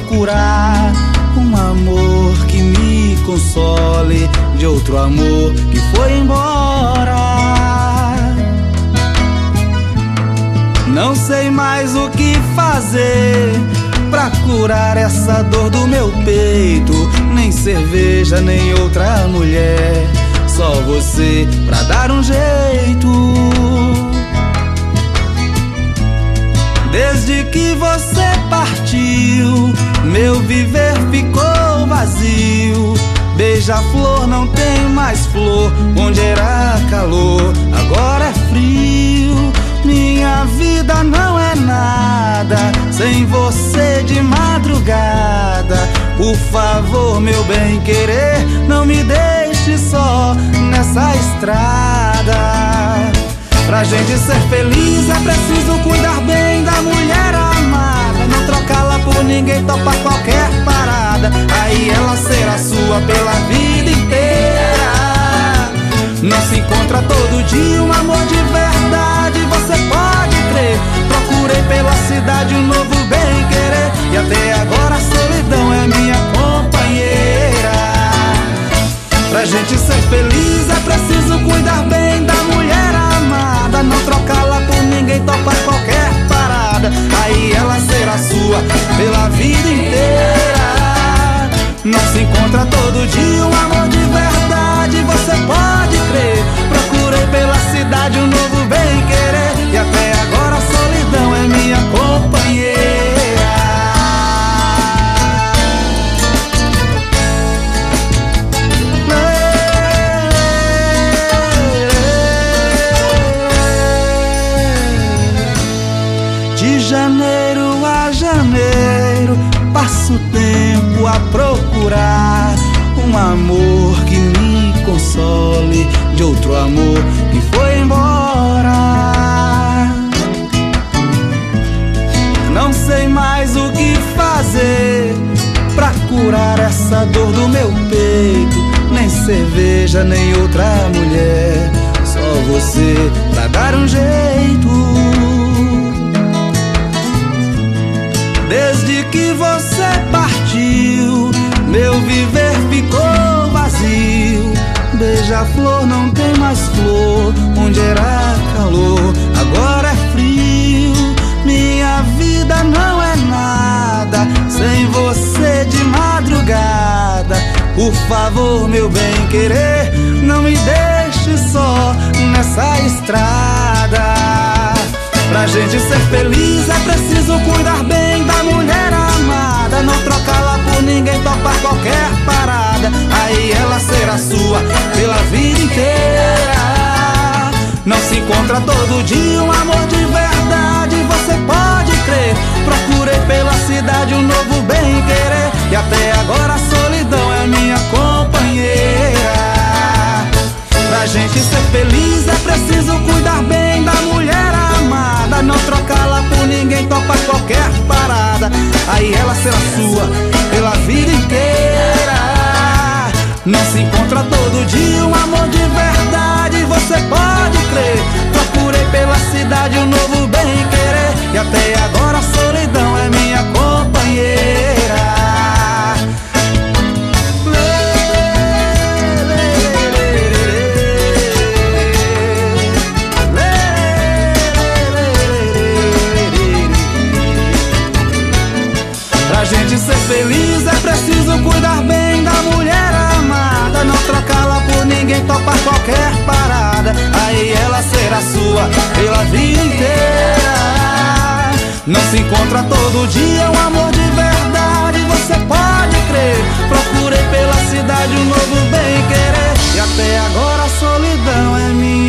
procurar um amor que me console de outro amor que foi embora. Não sei mais o que fazer pra curar essa dor do meu peito. Nem cerveja, nem outra mulher, só você pra dar um jeito. Desde que você partiu, meu viver ficou vazio. Beija-flor não tem mais flor, onde era calor, agora é frio. Minha vida não é nada sem você de madrugada. Por favor, meu bem querer, não me deixe só nessa estrada. Pra gente ser feliz é preciso cuidar bem da mulher amada, não trocá-la por ninguém, topar qualquer parada. Aí ela será sua pela vida inteira. Não se encontra todo dia um amor de verdade, você pode crer. Procurei pela cidade um novo bem-querer, e até agora a solidão é minha companheira. Pra gente ser feliz é preciso cuidar bem da mulher amada, não trocá-la por ninguém, topar qualquer parada. Aí ela será sua pela vida inteira. Não se encontra todo dia um amor de verdade, você pode crer. Procurei pela cidade um novo bem-querer, e até agora a solidão é minha companheira. De janeiro a janeiro passo o tempo a procurar um amor que me console de outro amor que foi embora. Não sei mais o que fazer pra curar essa dor do meu peito. Nem cerveja, nem outra mulher, só você pra dar um jeito. Desde que você partiu, meu viver ficou vazio. Beija-flor não tem mais flor, onde era calor, agora é frio. Minha vida não é nada sem você de madrugada. Por favor, meu bem-querer, não me deixe só nessa estrada. Pra gente ser feliz é preciso cuidar bem da mulher amada, não trocá-la por ninguém, topar qualquer parada. Aí ela será sua pela vida inteira. Não se encontra todo dia um amor de verdade, você pode crer. Procurei pela cidade um novo bem-querer, e até agora a solidão é minha companheira. Pra gente ser feliz é preciso cuidar bem da mulher amada, não trocá-la por ninguém, topar qualquer parada. Aí ela será sua pela vida inteira. Não se encontra todo dia um amor de verdade, você pode crer. Procurei pela cidade um novo bem-querer, e até agora a solidão é minha companheira. Pra gente ser feliz é preciso cuidar bem da mulher amada, não trocá-la por ninguém, topar qualquer parada. Aí ela será sua pela vida inteira. Não se encontra todo dia um amor de verdade, você pode crer. Procurei pela cidade um novo bem-querer, e até agora a solidão é minha